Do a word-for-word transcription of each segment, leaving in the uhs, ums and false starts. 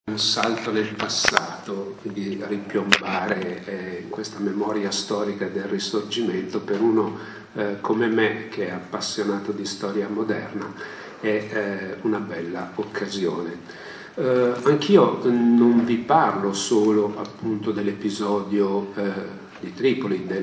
Un salto nel passato, quindi ripiombare eh, in questa memoria storica del Risorgimento per uno eh, come me, che è appassionato di storia moderna, è eh, una bella occasione. Eh, anch'io non vi parlo solo appunto dell'episodio eh, di Tripoli del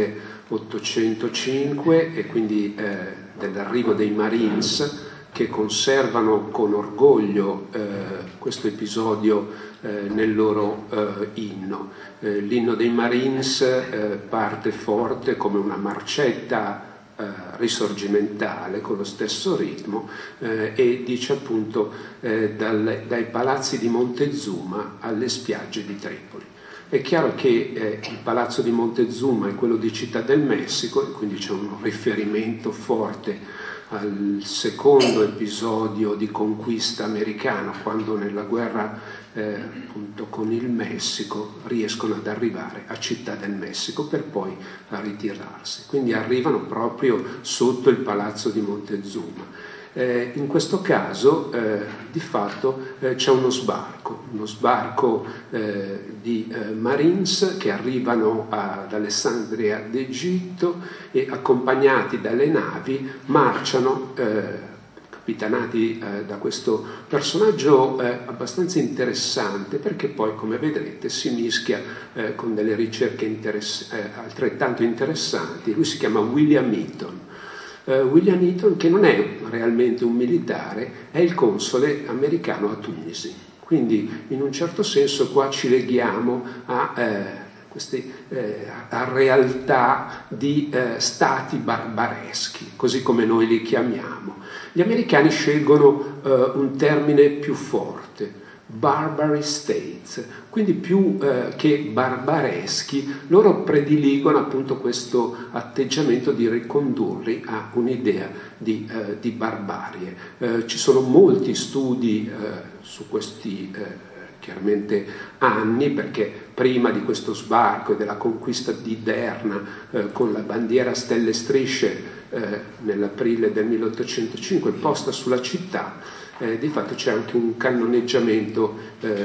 milleottocentocinque e quindi eh, dell'arrivo dei Marines, che conservano con orgoglio eh, questo episodio eh, nel loro eh, inno. Eh, l'inno dei Marines eh, parte forte come una marcetta eh, risorgimentale con lo stesso ritmo eh, e dice appunto eh, dal, dai palazzi di Montezuma alle spiagge di Tripoli. È chiaro che eh, il palazzo di Montezuma è quello di Città del Messico e quindi c'è un riferimento forte al secondo episodio di conquista americano, quando nella guerra eh, appunto con il Messico riescono ad arrivare a Città del Messico per poi a ritirarsi. Quindi arrivano proprio sotto il palazzo di Montezuma. Eh, in questo caso eh, di fatto eh, c'è uno sbarco, uno sbarco eh, di eh, Marines che arrivano ad Alessandria d'Egitto e accompagnati dalle navi marciano, eh, capitanati eh, da questo personaggio eh, abbastanza interessante, perché poi, come vedrete, si mischia eh, con delle ricerche interess- eh, altrettanto interessanti. Lui si chiama William Eaton. Uh, William Eaton, che non è realmente un militare, è il console americano a Tunisi. Quindi in un certo senso qua ci leghiamo a, eh, queste, eh, a realtà di eh, stati barbareschi, così come noi li chiamiamo. Gli americani scelgono eh, un termine più forte, Barbary States, quindi più eh, che barbareschi, loro prediligono appunto questo atteggiamento di ricondurli a un'idea di, eh, di barbarie. Eh, ci sono molti studi eh, su questi eh, chiaramente anni, perché prima di questo sbarco e della conquista di Derna eh, con la bandiera a stelle e strisce eh, nell'aprile del milleottocentocinque posta sulla città, Eh, di fatto c'è anche un cannoneggiamento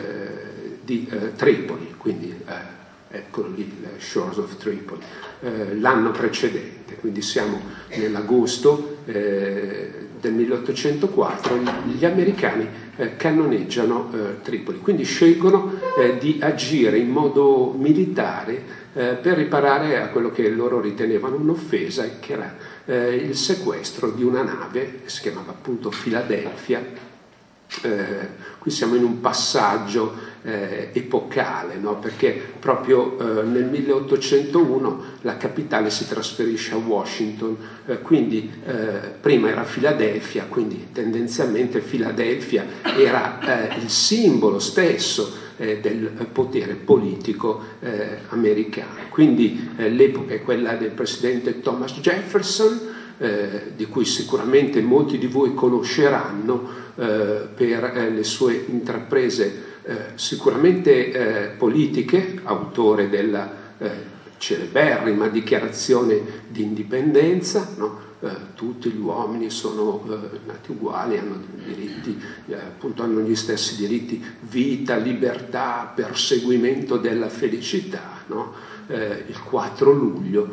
eh, di eh, Tripoli, quindi eh, eccolo lì, le Shores of Tripoli, eh, l'anno precedente, quindi siamo nell'agosto eh, del milleottocentoquattro, gli americani eh, cannoneggiano eh, Tripoli, quindi scelgono eh, di agire in modo militare eh, per riparare a quello che loro ritenevano un'offesa, e che era eh, il sequestro di una nave che si chiamava appunto Philadelphia. Eh, qui siamo in un passaggio eh, epocale, no? Perché proprio eh, nel milleottocentouno la capitale si trasferisce a Washington, eh, quindi eh, prima era Philadelphia, quindi tendenzialmente Philadelphia era eh, il simbolo stesso eh, del potere politico eh, americano. Quindi eh, l'epoca è quella del presidente Thomas Jefferson, Eh, di cui sicuramente molti di voi conosceranno eh, per eh, le sue intraprese eh, sicuramente eh, politiche, autore della eh, celeberrima dichiarazione di indipendenza, no? Eh, tutti gli uomini sono eh, nati uguali, hanno diritti, eh, appunto hanno gli stessi diritti, vita, libertà, perseguimento della felicità, no? Eh, il quattro luglio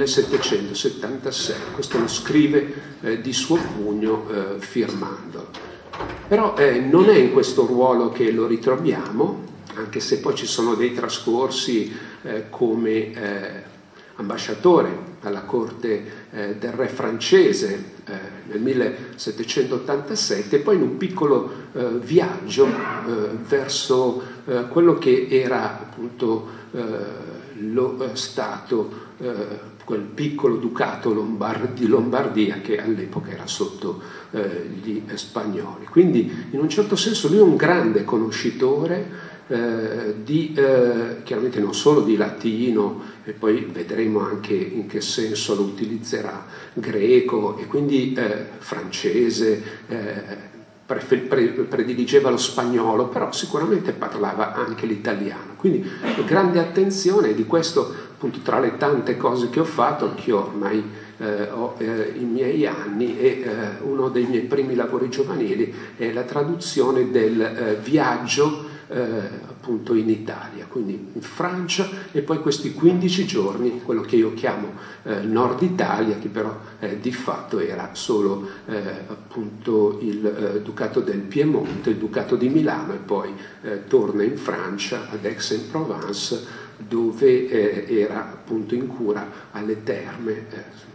millesettecentosettantasei, questo lo scrive eh, di suo pugno eh, firmandolo. Però eh, non è in questo ruolo che lo ritroviamo, anche se poi ci sono dei trascorsi eh, come eh, ambasciatore alla corte eh, del re francese eh, nel millesettecentottantasette, e poi in un piccolo eh, viaggio eh, verso eh, quello che era appunto eh, lo eh, Stato, eh, quel piccolo ducato Lombard- di Lombardia che all'epoca era sotto eh, gli spagnoli. Quindi in un certo senso lui è un grande conoscitore eh, di, eh, chiaramente non solo di latino, e poi vedremo anche in che senso lo utilizzerà, greco e quindi eh, francese, eh, prediligeva lo spagnolo, però sicuramente parlava anche l'italiano. Quindi grande attenzione, di questo appunto tra le tante cose che ho fatto, anch'io ormai eh, ho eh, i miei anni, e eh, uno dei miei primi lavori giovanili è la traduzione del eh, viaggio eh, appunto in Italia, quindi in Francia, e poi questi quindici giorni, quello che io chiamo eh, Nord Italia, che però eh, di fatto era solo eh, appunto il eh, Ducato del Piemonte, il Ducato di Milano, e poi eh, torna in Francia, ad Aix-en-Provence, dove eh, era appunto in cura alle terme, eh,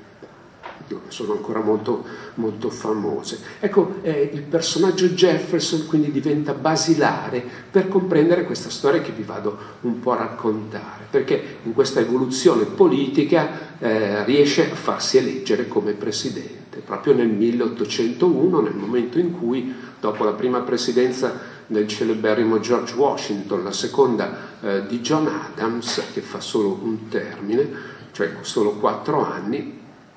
sono ancora molto, molto famose. Ecco, eh, il personaggio Jefferson quindi diventa basilare per comprendere questa storia che vi vado un po' a raccontare, perché in questa evoluzione politica eh, riesce a farsi eleggere come presidente, proprio nel milleottocentouno, nel momento in cui, dopo la prima presidenza del celeberrimo George Washington, la seconda eh, di John Adams, che fa solo un termine, cioè solo quattro anni,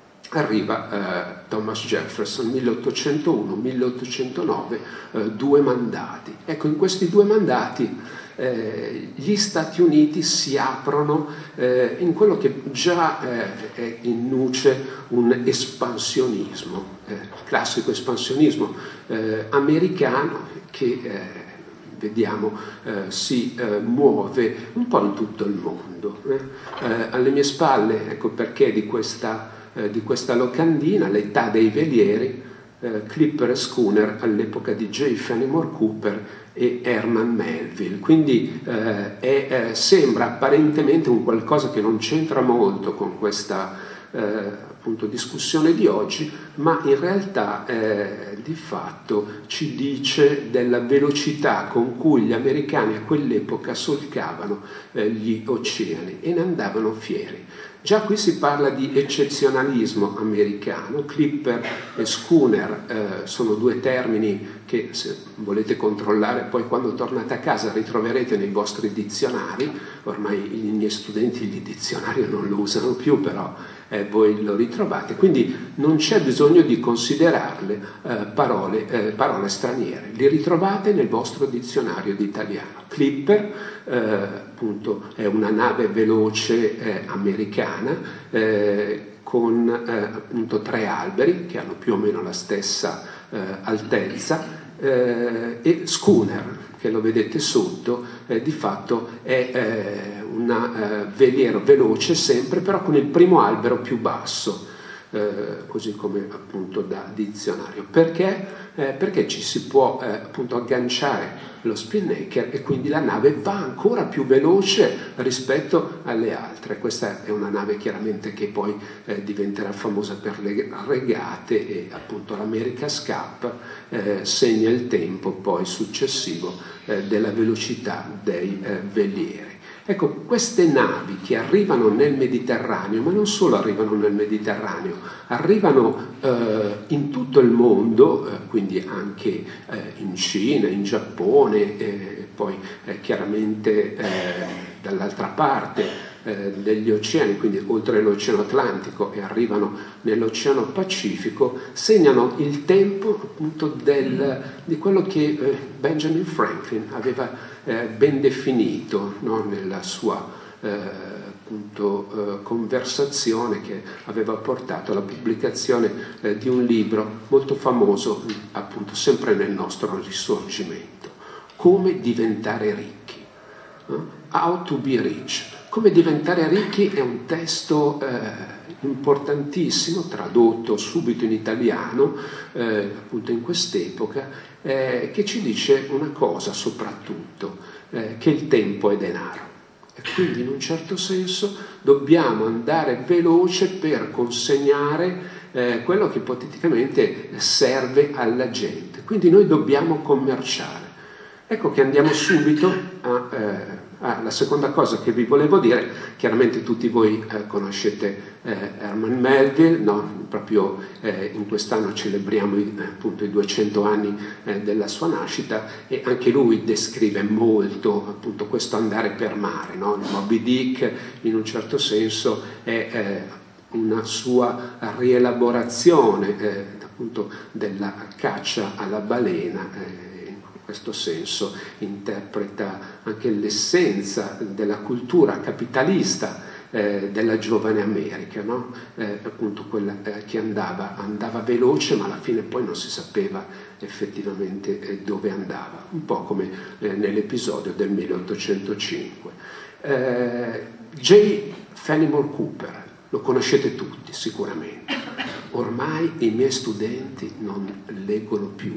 arriva eh, Thomas Jefferson, milleottocentouno milleottocentonove, eh, due mandati. Ecco, in questi due mandati eh, gli Stati Uniti si aprono eh, in quello che già eh, è in nuce un espansionismo, eh, classico espansionismo eh, americano che eh, vediamo eh, si eh, muove un po' in tutto il mondo. Eh. Eh, alle mie spalle, ecco perché di questa Eh, di questa locandina, L'età dei velieri, eh, Clipper e Schooner all'epoca di J. Fenimore Cooper e Herman Melville. Quindi eh, è, eh, sembra apparentemente un qualcosa che non c'entra molto con questa eh, appunto discussione di oggi, ma in realtà eh, di fatto ci dice della velocità con cui gli americani a quell'epoca solcavano eh, gli oceani e ne andavano fieri. Già qui si parla di eccezionalismo americano. Clipper e Schooner eh, sono due termini che, se volete controllare, poi quando tornate a casa ritroverete nei vostri dizionari. Ormai i miei studenti il dizionario non lo usano più, però eh, voi lo ritrovate. Quindi non c'è bisogno di considerarle eh, parole, eh, parole straniere. Li ritrovate nel vostro dizionario di italiano. Clipper Eh, appunto è una nave veloce eh, americana eh, con eh, appunto tre alberi che hanno più o meno la stessa eh, altezza eh, e Schooner, che lo vedete sotto, eh, di fatto è eh, un eh, veliero veloce sempre, però con il primo albero più basso. Eh, così come appunto da dizionario. Perché? Eh, perché ci si può eh, appunto agganciare lo spinnaker e quindi la nave va ancora più veloce rispetto alle altre. Questa è una nave chiaramente che poi eh, diventerà famosa per le regate e appunto l'America's Cup eh, segna il tempo poi successivo eh, della velocità dei eh, velieri. Ecco, queste navi che arrivano nel Mediterraneo, ma non solo arrivano nel Mediterraneo, arrivano eh, in tutto il mondo, eh, quindi anche eh, in Cina, in Giappone, eh, poi eh, chiaramente eh, dall'altra parte eh, degli oceani, quindi oltre l'Oceano Atlantico, e arrivano nell'Oceano Pacifico, segnano il tempo appunto del, di quello che eh, Benjamin Franklin aveva Eh, ben definito, no? Nella sua eh, appunto, eh, conversazione che aveva portato alla pubblicazione eh, di un libro molto famoso, appunto sempre nel nostro risorgimento, Come diventare ricchi, no? How to be rich. Come diventare ricchi è un testo eh, importantissimo, tradotto subito in italiano, eh, appunto in quest'epoca, eh, che ci dice una cosa soprattutto, eh, che il tempo è denaro. E quindi in un certo senso dobbiamo andare veloce per consegnare eh, quello che ipoteticamente serve alla gente. Quindi noi dobbiamo commerciare. Ecco che andiamo subito a... Eh, Ah, la seconda cosa che vi volevo dire, chiaramente tutti voi eh, conoscete eh, Herman Melville, no? Proprio eh, in quest'anno celebriamo i, appunto i duecento anni eh, della sua nascita, e anche lui descrive molto appunto questo andare per mare, no? Il Moby Dick in un certo senso è eh, una sua rielaborazione eh, appunto della caccia alla balena. Eh, In questo senso interpreta anche l'essenza della cultura capitalista eh, della giovane America, no? eh, appunto quella eh, che andava, andava veloce, ma alla fine poi non si sapeva effettivamente eh, dove andava, un po' come eh, nell'episodio del milleottocentocinque. Eh, J. Fenimore Cooper, lo conoscete tutti sicuramente, ormai i miei studenti non leggono più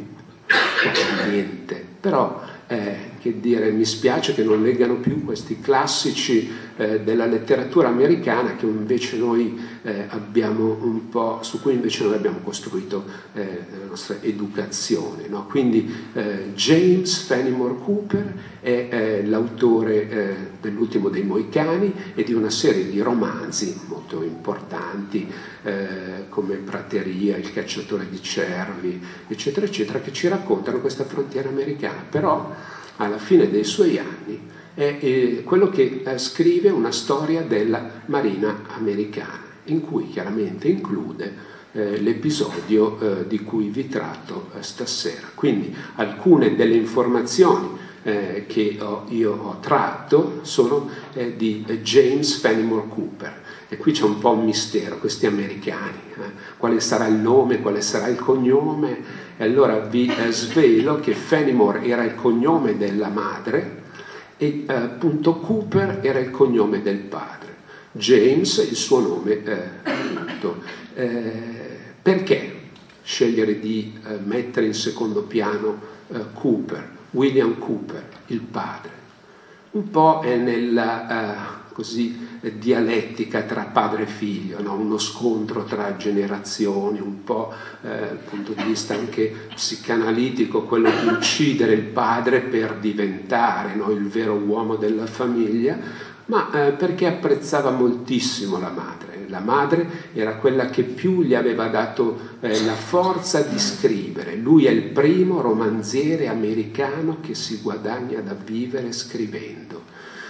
niente, però eh, che dire, mi spiace che non leggano più questi classici eh, della letteratura americana che invece noi eh, abbiamo un po', su cui invece noi abbiamo costruito eh, la nostra educazione, no? Quindi eh, James Fenimore Cooper è eh, l'autore eh, dell'Ultimo dei Moicani e di una serie di romanzi molto importanti eh, come Prateria, Il cacciatore di cervi, eccetera eccetera, che ci raccontano questa frontiera americana. Però alla fine dei suoi anni è eh, quello che eh, scrive una storia della Marina americana, in cui chiaramente include eh, l'episodio eh, di cui vi tratto eh, stasera. Quindi alcune delle informazioni eh, che ho, io ho tratto sono eh, di eh, James Fenimore Cooper. E qui c'è un po' un mistero, questi americani, eh? Quale sarà il nome, quale sarà il cognome? E allora vi eh, svelo che Fenimore era il cognome della madre e eh, appunto Cooper era il cognome del padre. James il suo nome eh, appunto. Eh, perché scegliere di eh, mettere in secondo piano eh, Cooper, William Cooper, il padre? Un po' è nella eh, così dialettica tra padre e figlio, no? Uno scontro tra generazioni, un po' eh, dal punto di vista anche psicanalitico, quello di uccidere il padre per diventare, no? Il vero uomo della famiglia, ma eh, perché apprezzava moltissimo la madre. La madre era quella che più gli aveva dato eh, la forza di scrivere. Lui è il primo romanziere americano che si guadagna da vivere scrivendo.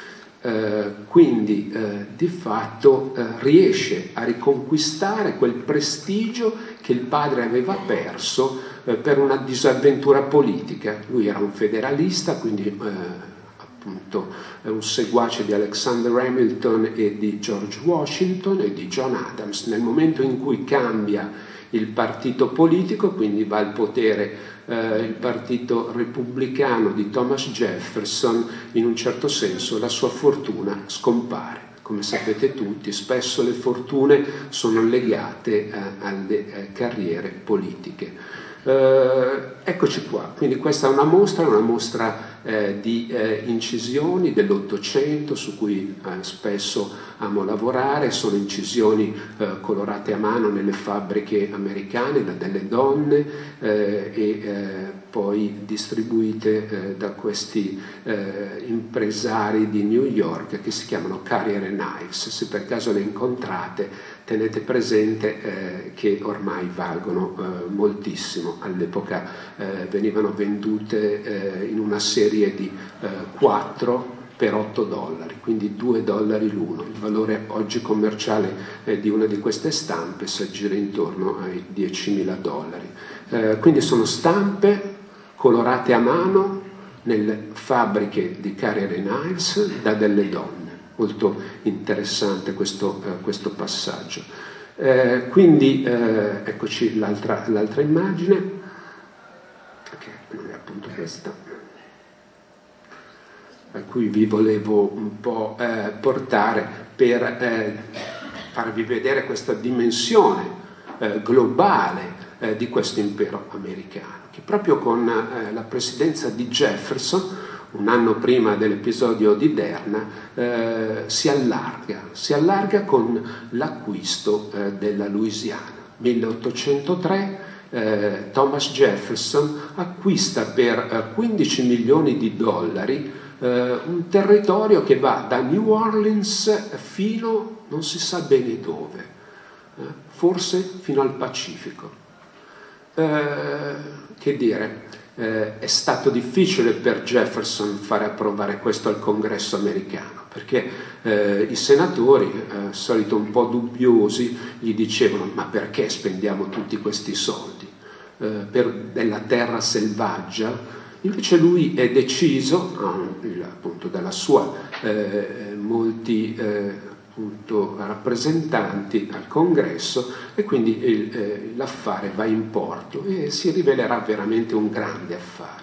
Uh, quindi uh, di fatto uh, riesce a riconquistare quel prestigio che il padre aveva perso uh, per una disavventura politica. Lui era un federalista, quindi uh, appunto un seguace di Alexander Hamilton e di George Washington e di John Adams. Nel momento in cui cambia il partito politico, quindi va al potere eh, il partito repubblicano di Thomas Jefferson, in un certo senso la sua fortuna scompare. Come sapete tutti, spesso le fortune sono legate eh, alle eh, carriere politiche. Eh, eccoci qua, quindi questa è una mostra, una mostra eh, di eh, incisioni dell'Ottocento su cui eh, spesso amo lavorare. Sono incisioni eh, colorate a mano nelle fabbriche americane da delle donne eh, e eh, poi distribuite eh, da questi eh, impresari di New York che si chiamano Carrier and Knives. Se per caso le incontrate, tenete presente eh, che ormai valgono eh, moltissimo. All'epoca eh, venivano vendute eh, in una serie di eh, quattro per otto dollari, quindi due dollari l'uno. Il valore oggi commerciale eh, di una di queste stampe si aggira intorno ai diecimila dollari. Eh, quindi sono stampe colorate a mano nelle fabbriche di Carrier and Knives da delle donne. Molto interessante questo, eh, questo passaggio. Eh, quindi eh, eccoci l'altra, l'altra immagine, che non è appunto questa, a cui vi volevo un po' eh, portare per eh, farvi vedere questa dimensione eh, globale eh, di questo impero americano, che proprio con eh, la presidenza di Jefferson, un anno prima dell'episodio di Derna, eh, si allarga, si allarga con l'acquisto eh, della Louisiana. milleottocentotre eh, Thomas Jefferson acquista per eh, quindici milioni di dollari eh, un territorio che va da New Orleans fino, non si sa bene dove, eh, forse fino al Pacifico. Eh, che dire, Eh, è stato difficile per Jefferson fare approvare questo al Congresso americano, perché eh, i senatori, eh, solito un po' dubbiosi, gli dicevano: ma perché spendiamo tutti questi soldi eh, per della terra selvaggia? Invece lui è deciso, ah, appunto dalla sua eh, molti eh, appunto rappresentanti al congresso, e quindi il, eh, l'affare va in porto e si rivelerà veramente un grande affare.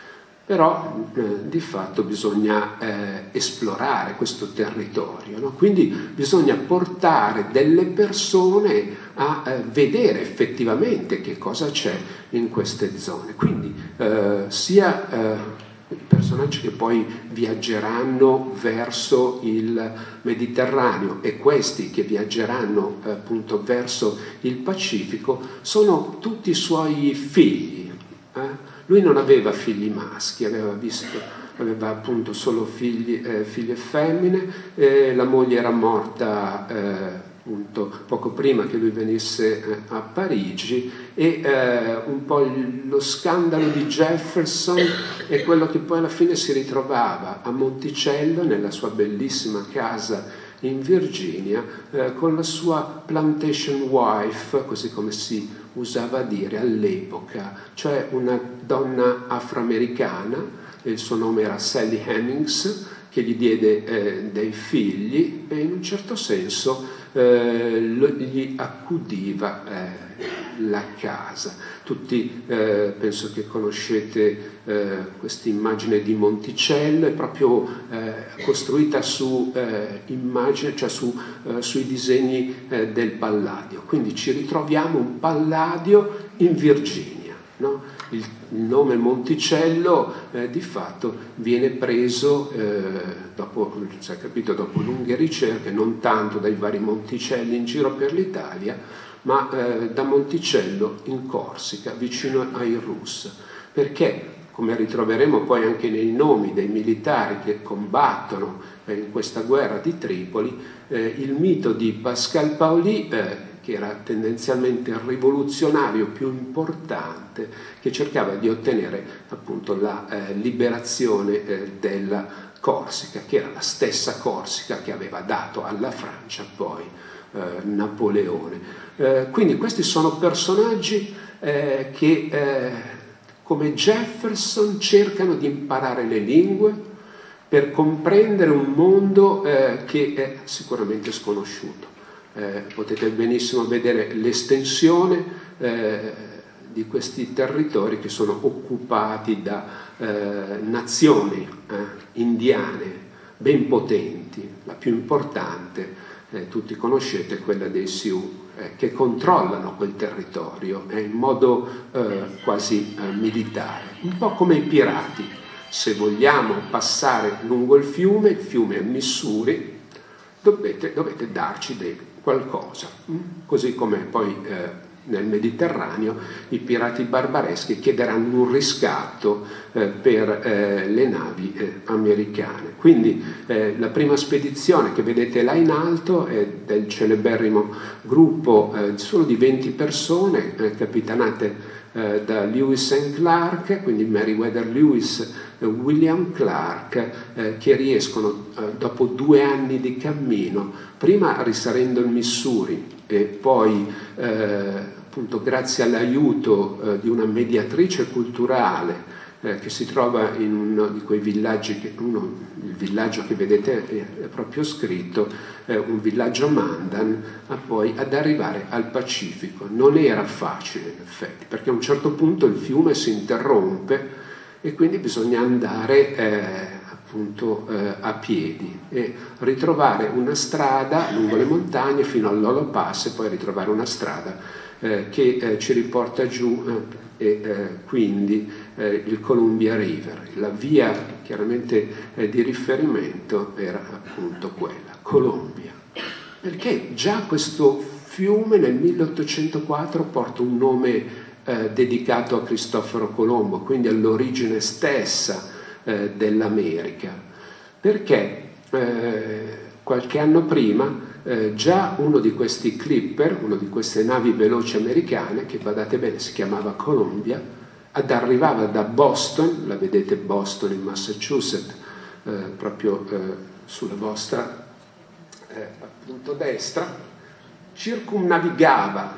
Però eh, di fatto bisogna eh, esplorare questo territorio, no? Quindi bisogna portare delle persone a eh, vedere effettivamente che cosa c'è in queste zone. Quindi eh, sia eh, i personaggi che poi viaggeranno verso il Mediterraneo e questi che viaggeranno eh, appunto verso il Pacifico sono tutti suoi figli. Eh? Lui non aveva figli maschi, aveva visto, aveva appunto solo figli, eh, figlie femmine, eh, la moglie era morta eh, appunto poco prima che lui venisse eh, a Parigi, e eh, un po' il, lo scandalo di Jefferson è quello che poi alla fine si ritrovava a Monticello, nella sua bellissima casa in Virginia, eh, con la sua plantation wife, così come si usava dire all'epoca, cioè una donna afroamericana, il suo nome era Sally Hemings, che gli diede eh, dei figli e in un certo senso eh, lo, gli accudiva eh, la casa. Tutti eh, penso che conoscete eh, questa immagine di Monticello, è proprio eh, costruita su eh, immagine, cioè su, eh, sui disegni eh, del Palladio. Quindi ci ritroviamo un Palladio in Virginia, no? Il, il nome Monticello eh, di fatto viene preso eh, dopo, si è capito, dopo lunghe ricerche, non tanto dai vari Monticelli in giro per l'Italia, ma eh, da Monticello in Corsica, vicino ai Rus, perché, come ritroveremo poi anche nei nomi dei militari che combattono eh, in questa guerra di Tripoli, eh, il mito di Pascal Paoli, eh, che era tendenzialmente il rivoluzionario più importante, che cercava di ottenere appunto la eh, liberazione eh, della Corsica, che era la stessa Corsica che aveva dato alla Francia poi eh, Napoleone. Eh, quindi questi sono personaggi eh, che eh, come Jefferson cercano di imparare le lingue per comprendere un mondo eh, che è sicuramente sconosciuto. Eh, potete benissimo vedere l'estensione eh, di questi territori che sono occupati da eh, nazioni eh, indiane ben potenti. La più importante, eh, tutti conoscete, è quella dei Sioux, eh, che controllano quel territorio eh, in modo eh, quasi eh, militare, un po' come i pirati. Se vogliamo passare lungo il fiume, il fiume è Missouri, dovete, dovete darci dei qualcosa, così come poi eh, nel Mediterraneo i pirati barbareschi chiederanno un riscatto eh, per eh, le navi eh, americane. Quindi eh, la prima spedizione che vedete là in alto è del celeberrimo gruppo eh, solo di venti persone, eh, capitanate eh, da Lewis and Clark, quindi Meriwether Lewis, eh, William Clark, eh, che riescono eh, dopo due anni di cammino, prima risalendo il Missouri e poi eh, appunto grazie all'aiuto eh, di una mediatrice culturale eh, che si trova in uno di quei villaggi, che, uno, il villaggio che vedete è, è proprio scritto, eh, un villaggio Mandan, a poi ad arrivare al Pacifico. Non era facile in effetti, perché a un certo punto il fiume si interrompe e quindi bisogna andare eh, appunto eh, a piedi e ritrovare una strada lungo le montagne fino all'Olo Pass, e poi ritrovare una strada eh, che eh, ci riporta giù eh, e eh, quindi eh, il Columbia River. La via chiaramente eh, di riferimento era appunto quella, Columbia, perché già questo fiume nel milleottocentoquattro porta un nome eh, dedicato a Cristoforo Colombo, quindi all'origine stessa Eh, dell'America, perché eh, qualche anno prima eh, già uno di questi clipper, uno di queste navi veloci americane, che badate bene si chiamava Columbia, ad arrivava da Boston, la vedete Boston in Massachusetts, eh, proprio eh, sulla vostra eh, appunto destra, circumnavigava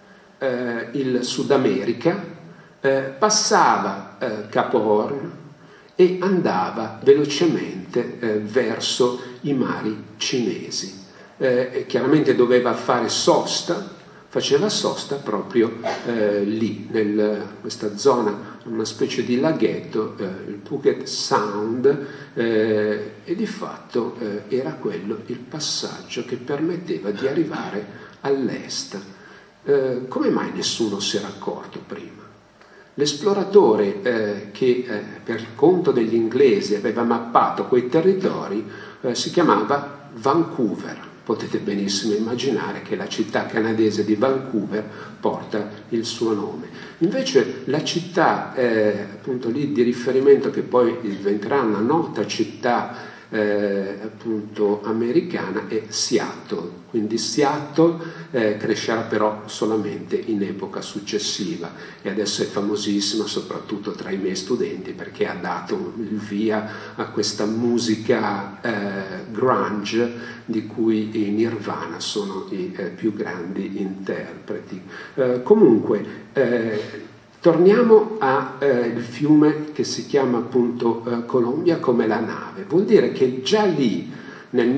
eh, il Sud America, eh, passava eh, Capo Horn e andava velocemente eh, verso i mari cinesi. eh, chiaramente doveva fare sosta, faceva sosta proprio eh, lì, in questa zona, una specie di laghetto, eh, il Puget Sound, eh, e di fatto eh, era quello il passaggio che permetteva di arrivare all'est. Eh, come mai nessuno si era accorto prima? L'esploratore eh, che eh, per conto degli inglesi aveva mappato quei territori eh, si chiamava Vancouver. Potete benissimo immaginare che la città canadese di Vancouver porta il suo nome. Invece la città eh, appunto lì di riferimento, che poi diventerà una nota città eh, appunto americana, è Seattle. Quindi Seattle eh, crescerà però solamente in epoca successiva e adesso è famosissima soprattutto tra i miei studenti perché ha dato il via a questa musica eh, grunge di cui i Nirvana sono i eh, più grandi interpreti. Eh, comunque eh, torniamo al eh, fiume che si chiama appunto eh, Columbia come la nave. Vuol dire che già lì nel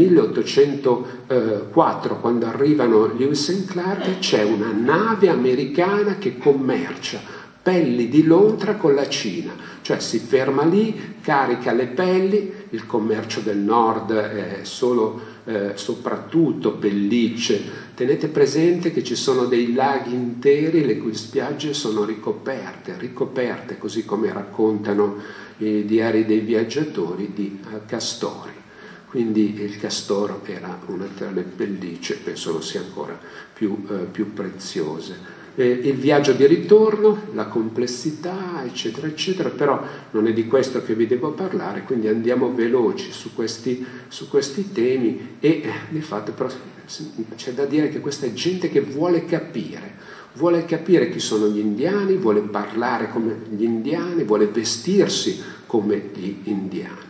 milleottocentoquattro, quando arrivano Lewis and Clark, c'è una nave americana che commercia pelli di lontra con la Cina, cioè si ferma lì, carica le pelli, il commercio del nord è solo eh, soprattutto pellicce. Tenete presente che ci sono dei laghi interi le cui spiagge sono ricoperte, ricoperte, così come raccontano i diari dei viaggiatori, di uh, castori. Quindi il castoro era una tra le pellicce, penso lo sia ancora più, eh, più preziose. Eh, il viaggio di ritorno, la complessità, eccetera, eccetera, però non è di questo che vi devo parlare, quindi andiamo veloci su questi, su questi temi e eh, di fatto però c'è da dire che questa è gente che vuole capire, vuole capire chi sono gli indiani, vuole parlare come gli indiani, vuole vestirsi come gli indiani.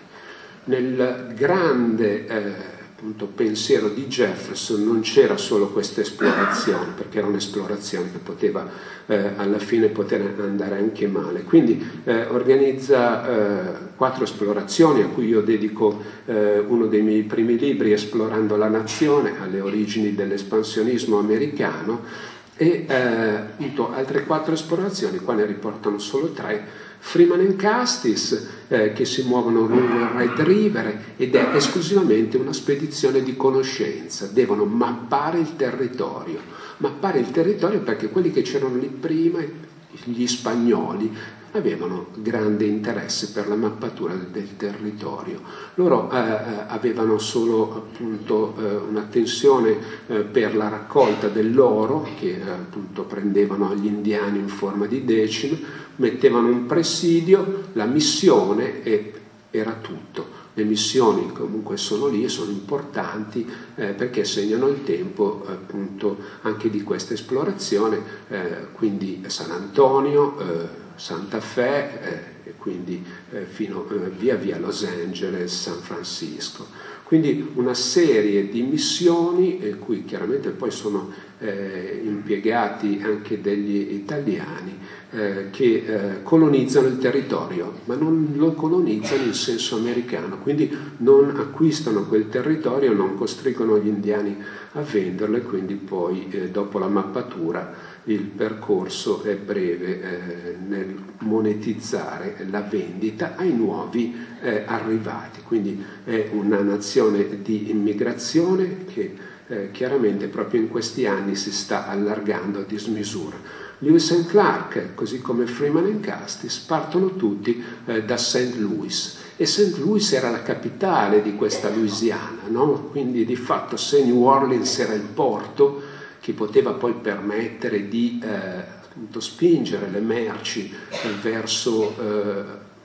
Nel grande eh, appunto, pensiero di Jefferson non c'era solo questa esplorazione, perché era un'esplorazione che poteva eh, alla fine poter andare anche male. Quindi eh, organizza eh, quattro esplorazioni a cui io dedico eh, uno dei miei primi libri, Esplorando la nazione, alle origini dell'espansionismo americano, e eh, appunto, altre quattro esplorazioni, qua ne riportano solo tre. Freeman and Custis, eh, che si muovono lungo il Red River ed è esclusivamente una spedizione di conoscenza, devono mappare il territorio, mappare il territorio perché quelli che c'erano lì prima, gli spagnoli, avevano grande interesse per la mappatura del territorio. Loro eh, avevano solo appunto eh, un'attenzione eh, per la raccolta dell'oro che eh, appunto prendevano agli indiani in forma di decimi, mettevano un presidio, la missione e era tutto. Le missioni comunque sono lì e sono importanti eh, perché segnano il tempo appunto anche di questa esplorazione, eh, quindi San Antonio, eh, Santa Fe eh, e quindi eh, fino eh, via via Los Angeles, San Francisco. Quindi una serie di missioni, eh, cui chiaramente poi sono eh, impiegati anche degli italiani, eh, che eh, colonizzano il territorio, ma non lo colonizzano in senso americano, quindi non acquistano quel territorio, non costringono gli indiani a venderlo e quindi poi eh, dopo la mappatura il percorso è breve eh, nel monetizzare la vendita ai nuovi eh, arrivati. Quindi è una nazione di immigrazione che eh, chiaramente proprio in questi anni si sta allargando a dismisura. Lewis and Clark, così come Freeman and Custis, partono tutti eh, da Saint Louis. E Saint Louis era la capitale di questa Louisiana, no? Quindi di fatto se New Orleans era il porto che poteva poi permettere di eh, appunto spingere le merci eh, verso eh,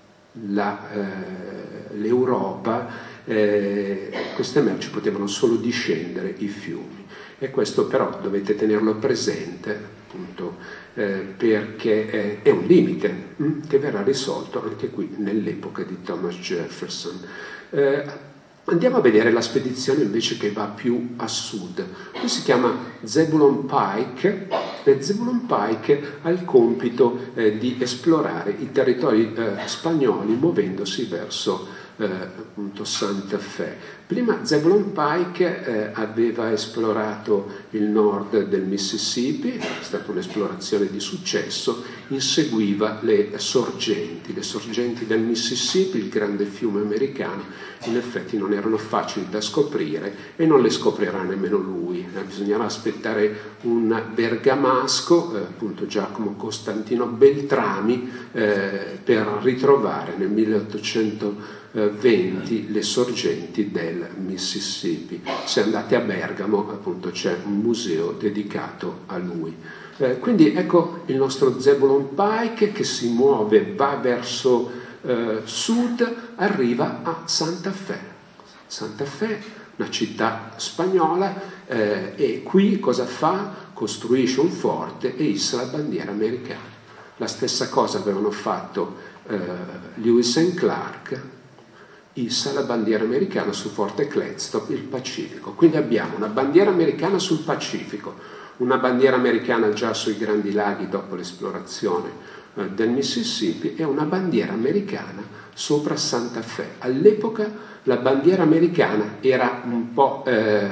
la, eh, l'Europa, eh, queste merci potevano solo discendere i fiumi. E questo però dovete tenerlo presente, appunto, eh, perché è, è un limite hm, che verrà risolto anche qui nell'epoca di Thomas Jefferson. Eh, Andiamo a vedere la spedizione invece che va più a sud. Qui si chiama Zebulon Pike e Zebulon Pike ha il compito eh, di esplorare i territori eh, spagnoli muovendosi verso eh, appunto Santa Fe. Prima Zebulon Pike eh, aveva esplorato il nord del Mississippi, è stata un'esplorazione di successo, inseguiva le sorgenti, le sorgenti del Mississippi, il grande fiume americano. In effetti non erano facili da scoprire e non le scoprirà nemmeno lui, eh, bisognerà aspettare un bergamasco, eh, appunto Giacomo Costantino Beltrami, eh, per ritrovare nel milleottocentoventi le sorgenti del Mississippi. Se andate a Bergamo, appunto, c'è un museo dedicato a lui. Eh, quindi ecco il nostro Zebulon Pike che si muove, va verso eh, sud, arriva a Santa Fe. Santa Fe, una città spagnola, eh, e qui cosa fa? Costruisce un forte e issa la bandiera americana. La stessa cosa avevano fatto eh, Lewis and Clark, issa la bandiera americana sul forte Cledston, il Pacifico. Quindi abbiamo una bandiera americana sul Pacifico, una bandiera americana già sui Grandi Laghi dopo l'esplorazione eh, del Mississippi e una bandiera americana sopra Santa Fe. All'epoca la bandiera americana era un po' eh,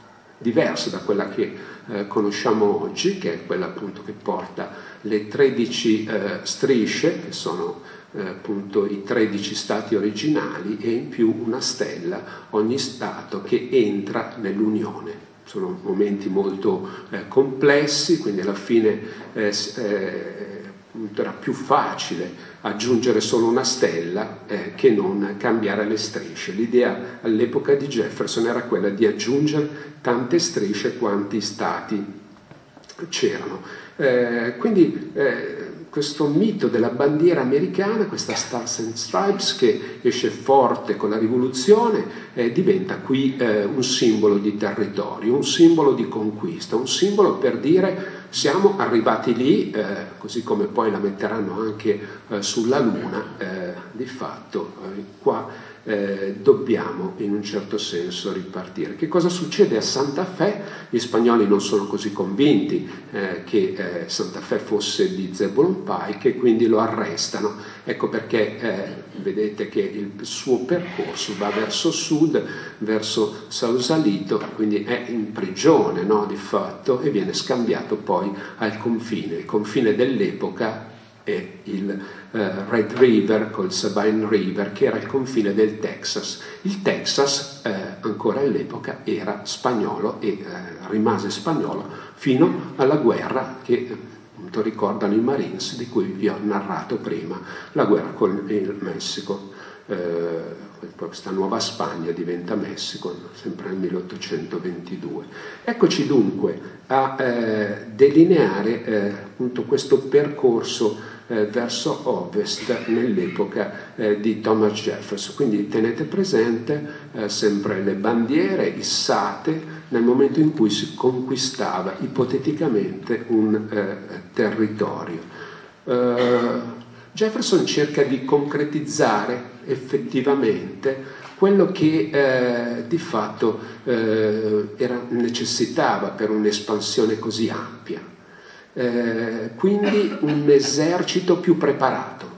diversa da quella che eh, conosciamo oggi, che è quella appunto che porta le tredici eh, strisce, che sono eh, appunto i tredici stati originali, e in più una stella ogni stato che entra nell'Unione. Sono momenti molto eh, complessi, quindi alla fine eh, eh, era più facile aggiungere solo una stella eh, che non cambiare le strisce. L'idea all'epoca di Jefferson era quella di aggiungere tante strisce quanti stati c'erano. Eh, quindi eh, questo mito della bandiera americana, questa Stars and Stripes che esce forte con la rivoluzione, eh, diventa qui eh, un simbolo di territorio, un simbolo di conquista, un simbolo per dire siamo arrivati lì, eh, così come poi la metteranno anche eh, sulla Luna, eh, di fatto eh, qua eh, dobbiamo in un certo senso ripartire. Che cosa succede a Santa Fe? Gli spagnoli non sono così convinti eh, che eh, Santa Fe fosse di Zebulon Pike e quindi lo arrestano. Ecco perché eh, vedete che il suo percorso va verso sud, verso Sausalito, quindi è in prigione, no, di fatto, e viene scambiato poi al confine. Il confine dell'epoca è il eh, Red River col Sabine River, che era il confine del Texas. Il Texas eh, ancora all'epoca era spagnolo e eh, rimase spagnolo fino alla guerra che appunto ricordano i Marines, di cui vi ho narrato prima, la guerra con il Messico. Eh, questa nuova Spagna diventa Messico sempre nel milleottocentoventidue. Eccoci dunque a eh, delineare eh, appunto questo percorso eh, verso ovest nell'epoca eh, di Thomas Jefferson. Quindi tenete presente eh, sempre le bandiere issate nel momento in cui si conquistava ipoteticamente un eh, territorio. Uh, Jefferson cerca di concretizzare effettivamente quello che eh, di fatto eh, era, necessitava per un'espansione così ampia. Eh, quindi un esercito più preparato,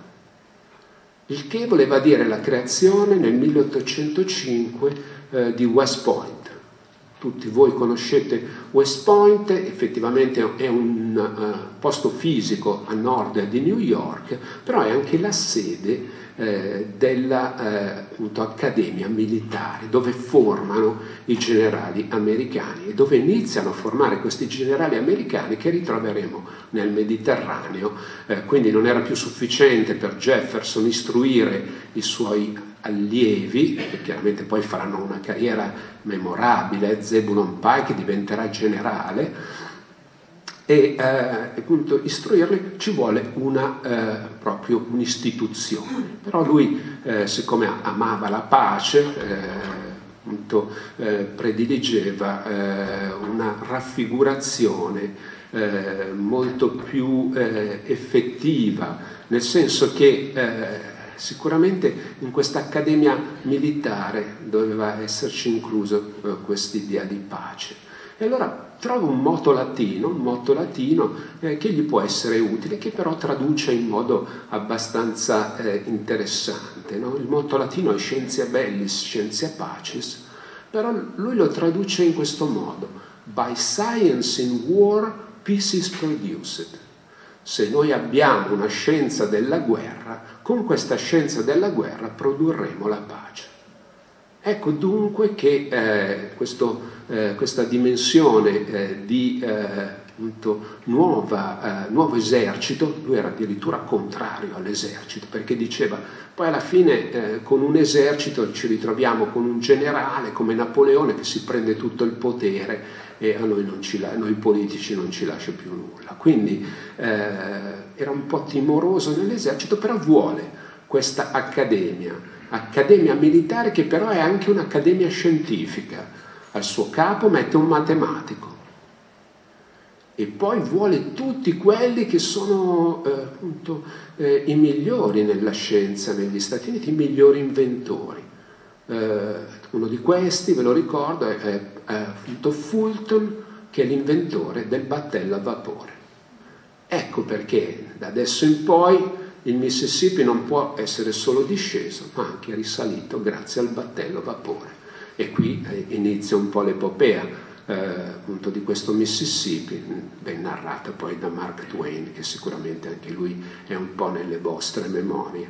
il che voleva dire la creazione nel milleottocentocinque eh, di West Point. Tutti voi conoscete West Point, effettivamente è un uh, posto fisico a nord di New York, però è anche la sede eh, della eh, appunto, Accademia Militare, dove formano i generali americani e dove iniziano a formare questi generali americani che ritroveremo nel Mediterraneo. Eh, quindi non era più sufficiente per Jefferson istruire i suoi allievi, che chiaramente poi faranno una carriera memorabile. Zebulon Pike diventerà generale e eh, appunto istruirli ci vuole una eh, proprio un'istituzione. Però lui eh, siccome amava la pace eh, appunto eh, prediligeva eh, una raffigurazione eh, molto più eh, effettiva, nel senso che eh, sicuramente in questa accademia militare doveva esserci incluso eh, quest'idea di pace. E allora trova un motto latino, un motto latino eh, che gli può essere utile, che però traduce in modo abbastanza eh, interessante, no? Il motto latino è scientia bellis, scientia pacis, però lui lo traduce in questo modo: by science in war, peace is produced. Se noi abbiamo una scienza della guerra, con questa scienza della guerra produrremo la pace. Ecco dunque che eh, questo, eh, questa dimensione eh, di eh, appunto, nuova, eh, nuovo esercito, lui era addirittura contrario all'esercito, perché diceva poi alla fine eh, con un esercito ci ritroviamo con un generale come Napoleone che si prende tutto il potere e a noi, non ci, noi politici non ci lascia più nulla. Quindi eh, era un po' timoroso nell'esercito, però vuole questa accademia. Accademia militare che però è anche un'accademia scientifica. Al suo capo mette un matematico e poi vuole tutti quelli che sono eh, appunto eh, i migliori nella scienza negli Stati Uniti, i migliori inventori. Eh, uno di questi, ve lo ricordo, è, è, è appunto Fulton, che è l'inventore del battello a vapore. Ecco perché da adesso in poi il Mississippi non può essere solo disceso, ma anche risalito grazie al battello a vapore. E qui eh, inizia un po' l'epopea eh, appunto di questo Mississippi, ben narrata poi da Mark Twain, che sicuramente anche lui è un po' nelle vostre memorie.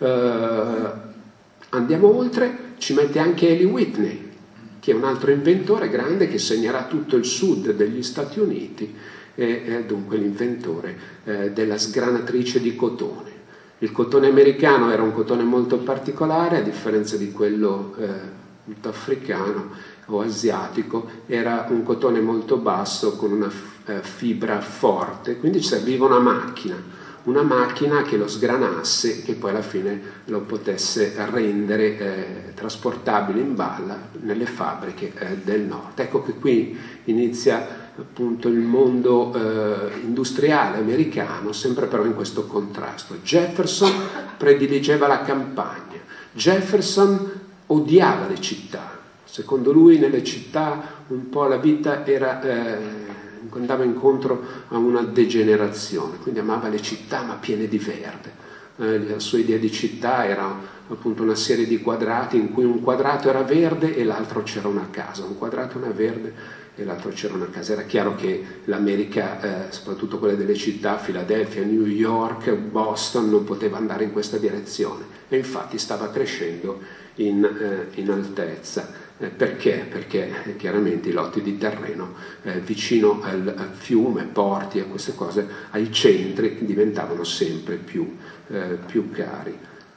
Eh, andiamo oltre, ci mette anche Eli Whitney, che è un altro inventore grande che segnerà tutto il sud degli Stati Uniti, e è dunque l'inventore eh, della sgranatrice di cotone. Il cotone americano era un cotone molto particolare, a differenza di quello eh, africano o asiatico, era un cotone molto basso con una eh, fibra forte, quindi serviva una macchina, una macchina che lo sgranasse e che poi alla fine lo potesse rendere eh, trasportabile in balla nelle fabbriche eh, del nord. Ecco che qui inizia appunto il mondo eh, industriale americano, sempre però in questo contrasto. Jefferson prediligeva la campagna, Jefferson odiava le città, secondo lui nelle città un po' la vita era, eh, andava incontro a una degenerazione, quindi amava le città ma piene di verde. Eh, la sua idea di città era appunto una serie di quadrati in cui un quadrato era verde e l'altro c'era una casa, un quadrato era verde e l'altro c'era una casa. Era chiaro che l'America, eh, soprattutto quella delle città, Philadelphia, New York, Boston, non poteva andare in questa direzione e infatti stava crescendo in, eh, in altezza. Eh, perché? Perché chiaramente i lotti di terreno eh, vicino al, al fiume, porti e queste cose, ai centri diventavano sempre più, eh, più cari.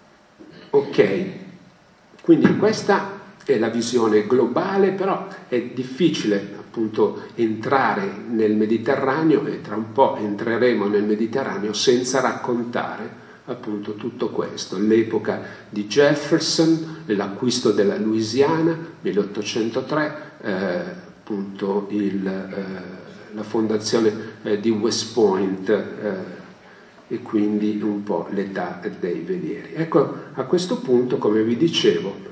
Ok, quindi questa è la visione globale, però è difficile appunto entrare nel Mediterraneo, e tra un po' entreremo nel Mediterraneo senza raccontare appunto tutto questo, l'epoca di Jefferson, l'acquisto della Louisiana milleottocentotre, eh, appunto il, eh, la fondazione eh, di West Point eh, e quindi un po' l'età dei velieri. Ecco, a questo punto, come vi dicevo,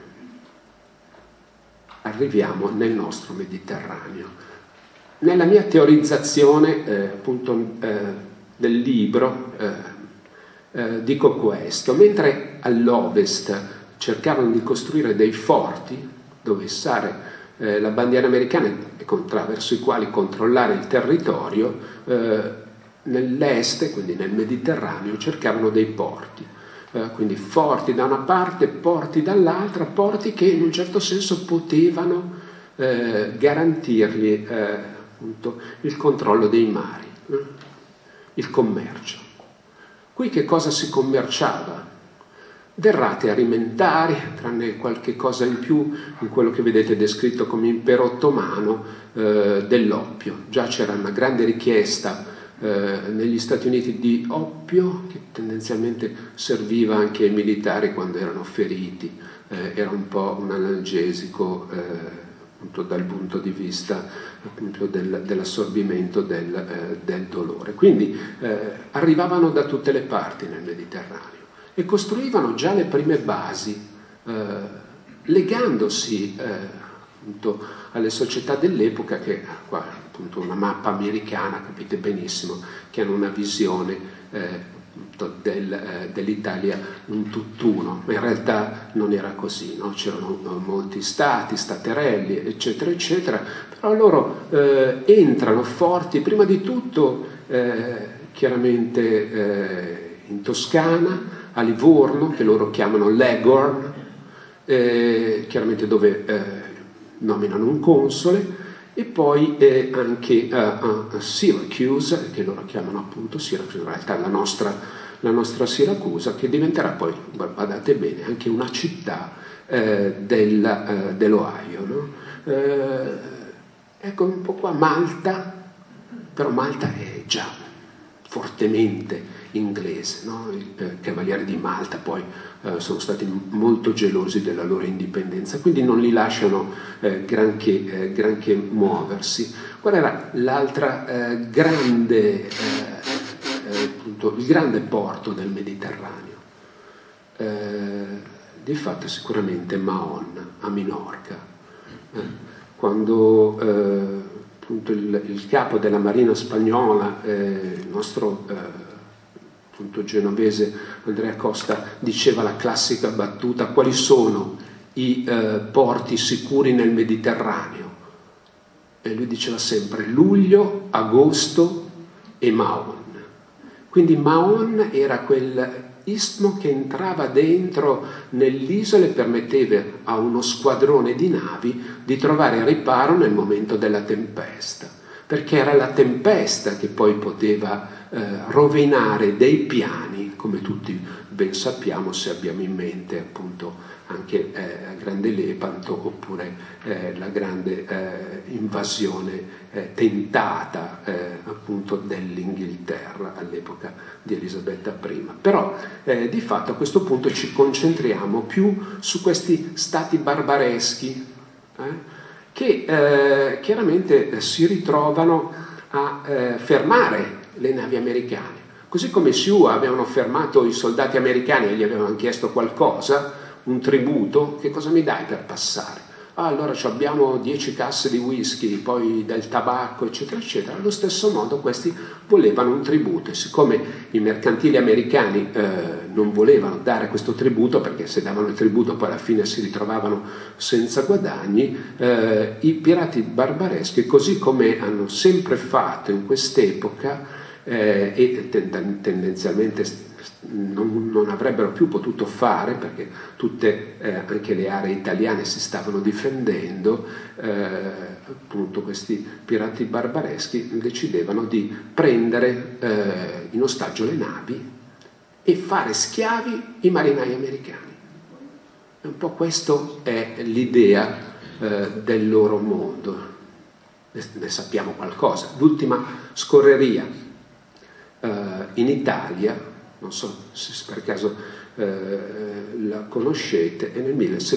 arriviamo nel nostro Mediterraneo. Nella mia teorizzazione eh, appunto eh, del libro eh, eh, dico questo: mentre all'ovest cercavano di costruire dei forti dove issare eh, la bandiera americana e attraverso i quali controllare il territorio, eh, nell'est, quindi nel Mediterraneo, cercavano dei porti. Uh, quindi forti da una parte, porti dall'altra, porti che in un certo senso potevano eh, garantirgli eh, appunto, il controllo dei mari, eh, il commercio. Qui che cosa si commerciava? Derrate alimentari, tranne qualche cosa in più in quello che vedete descritto come impero ottomano, eh, dell'oppio. Già c'era una grande richiesta Eh, negli Stati Uniti di oppio, che tendenzialmente serviva anche ai militari quando erano feriti, eh, era un po' un analgesico eh, appunto dal punto di vista appunto del, dell'assorbimento del, eh, del dolore. Quindi eh, arrivavano da tutte le parti nel Mediterraneo e costruivano già le prime basi, eh, legandosi eh, appunto alle società dell'epoca, che qua appunto una mappa americana, capite benissimo, che hanno una visione eh, del, eh, dell'Italia un tutt'uno, ma in realtà non era così, no? C'erano molti stati, staterelli, eccetera, eccetera, però loro eh, entrano forti, prima di tutto eh, chiaramente eh, in Toscana, a Livorno, che loro chiamano Leghorn, eh, chiaramente dove eh, nominano un console, e poi eh, anche a, a Syracuse, che loro chiamano appunto Syracuse, in realtà la nostra, la nostra Siracusa, che diventerà poi, guardate bene, anche una città eh, del, eh, dell'Ohio, no? Eh, ecco un po' qua Malta, però Malta è già fortemente inglese, no? I eh, cavalieri di Malta poi eh, sono stati molto gelosi della loro indipendenza, quindi non li lasciano eh, granché, eh, granché muoversi. Qual era l'altra eh, grande, eh, eh, appunto, il grande porto del Mediterraneo? Eh, di fatto sicuramente Mahon, a Minorca. Eh, quando eh, appunto il, il capo della marina spagnola, eh, il nostro eh, appunto genovese Andrea Costa, diceva la classica battuta: quali sono i eh, porti sicuri nel Mediterraneo? E lui diceva sempre luglio, agosto e Mahon. Quindi Mahon era quel istmo che entrava dentro nell'isola e permetteva a uno squadrone di navi di trovare riparo nel momento della tempesta, perché era la tempesta che poi poteva eh, rovinare dei piani, come tutti ben sappiamo se abbiamo in mente appunto anche eh, la grande Lepanto, oppure eh, la grande eh, invasione eh, tentata eh, appunto dell'Inghilterra all'epoca di Elisabetta prima. Però eh, di fatto a questo punto ci concentriamo più su questi stati barbareschi eh, che eh, chiaramente si ritrovano a eh, fermare le navi americane. Così come i Sioux avevano fermato i soldati americani e gli avevano chiesto qualcosa, un tributo, che cosa mi dai per passare? Ah, allora abbiamo dieci casse di whisky, poi del tabacco, eccetera, eccetera. Allo stesso modo questi volevano un tributo, e siccome i mercantili americani eh, non volevano dare questo tributo, perché se davano il tributo poi alla fine si ritrovavano senza guadagni, eh, i pirati barbareschi, così come hanno sempre fatto in quest'epoca, eh, e ten- tendenzialmente Non, non avrebbero più potuto fare, perché tutte eh, anche le aree italiane si stavano difendendo, eh, appunto questi pirati barbareschi decidevano di prendere eh, in ostaggio le navi e fare schiavi i marinai americani. E un po' questo è l'idea eh, del loro mondo. Ne, ne sappiamo qualcosa. L'ultima scorreria eh, in Italia, non so se per caso eh, la conoscete, è nel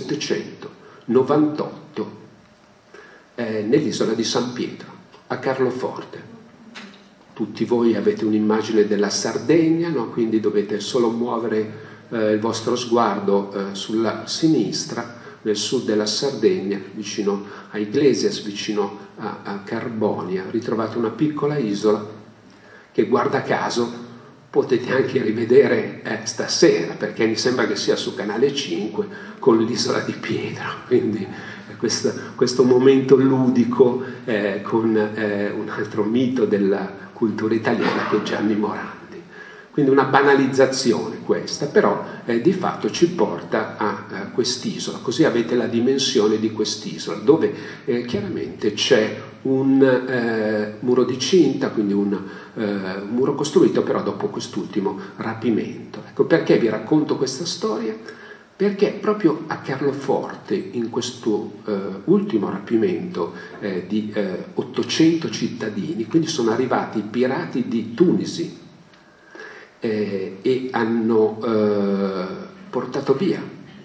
millesettecentonovantotto eh, nell'isola di San Pietro, a Carloforte. Tutti voi avete un'immagine della Sardegna, no? Quindi dovete solo muovere eh, il vostro sguardo eh, sulla sinistra, nel sud della Sardegna, vicino a Iglesias, vicino a, a Carbonia. Ritrovate una piccola isola che, guarda caso, potete anche rivedere eh, stasera, perché mi sembra che sia su Canale cinque, con l'Isola di Pietro. Quindi eh, questo, questo momento ludico eh, con eh, un altro mito della cultura italiana, che è Gianni Morandi. Quindi una banalizzazione questa, però eh, di fatto ci porta a, a quest'isola, così avete la dimensione di quest'isola, dove eh, chiaramente c'è un eh, muro di cinta, quindi un, eh, un muro costruito però dopo quest'ultimo rapimento. Ecco perché vi racconto questa storia, perché proprio a Carloforte, in questo eh, ultimo rapimento eh, di eh, ottocento cittadini, quindi sono arrivati i pirati di Tunisi, Eh, e hanno eh, portato via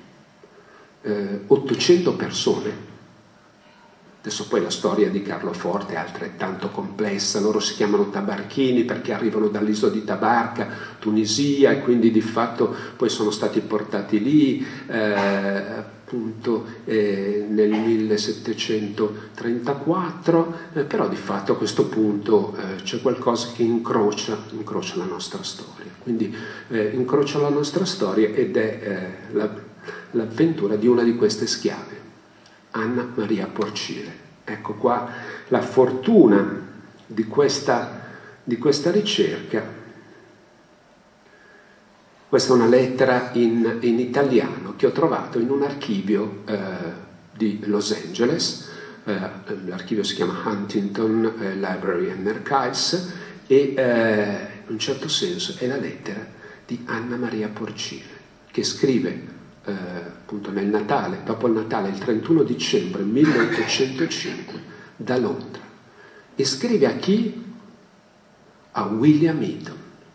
eh, ottocento persone. Adesso poi la storia di Carloforte è altrettanto complessa. Loro si chiamano tabarchini perché arrivano dall'isola di Tabarca, Tunisia, e quindi di fatto poi sono stati portati lì, eh, appunto eh, nel millesettecentotrentaquattro, eh, però di fatto a questo punto eh, c'è qualcosa che incrocia, incrocia la nostra storia. Quindi eh, incrocia la nostra storia ed è eh, la, l'avventura di una di queste schiave, Anna Maria Porcile. Ecco qua la fortuna di questa, di questa ricerca. Questa è una lettera in, in italiano che ho trovato in un archivio eh, di Los Angeles, eh, l'archivio si chiama Huntington eh, Library and Archives, e eh, in un certo senso è la lettera di Anna Maria Porcile, che scrive eh, appunto nel Natale, dopo il Natale, il trentuno dicembre milleottocentocinque, da Londra, e scrive a chi? A William Eaton,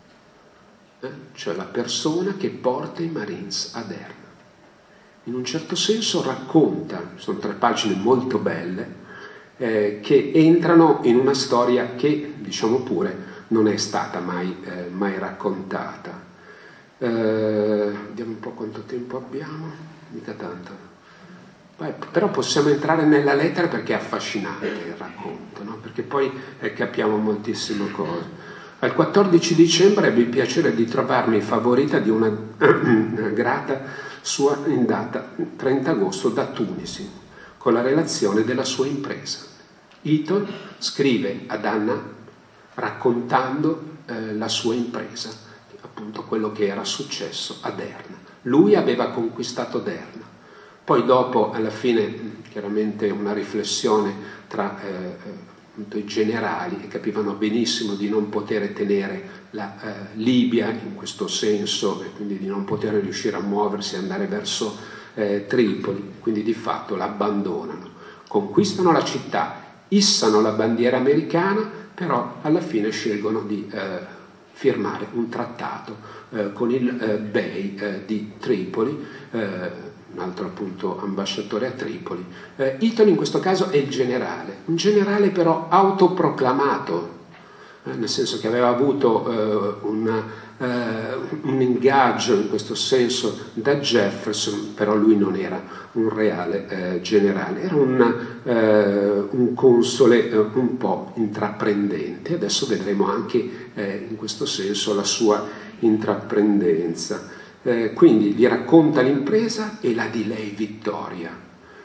cioè la persona che porta i Marines ad Derna. In un certo senso racconta, sono tre pagine molto belle, eh, che entrano in una storia che, diciamo pure, non è stata mai, eh, mai raccontata. Eh, vediamo un po' quanto tempo abbiamo, mica tanto. Beh, però possiamo entrare nella lettera perché è affascinante il racconto, no? Perché poi eh, capiamo moltissime cose. Al quattordici dicembre ebbi il piacere di trovarmi favorita di una, una grata sua in data trenta agosto da Tunisi, con la relazione della sua impresa. Eaton scrive ad Anna raccontando eh, la sua impresa, appunto quello che era successo a Derna. Lui aveva conquistato Derna, poi dopo alla fine chiaramente una riflessione tra eh, i generali, che capivano benissimo di non poter tenere la eh, Libia in questo senso, e quindi di non poter riuscire a muoversi e andare verso eh, Tripoli, quindi di fatto l'abbandonano, conquistano la città, issano la bandiera americana, però alla fine scelgono di eh, firmare un trattato eh, con il eh, Bey eh, di Tripoli, eh, un altro appunto ambasciatore a Tripoli. Eh, Eaton in questo caso è il generale, un generale però autoproclamato, eh, nel senso che aveva avuto eh, una, eh, un ingaggio in questo senso da Jefferson, però lui non era un reale eh, generale, era un, eh, un console eh, un po' intraprendente. Adesso vedremo anche eh, in questo senso la sua intraprendenza. Eh, quindi gli racconta l'impresa e la di lei vittoria.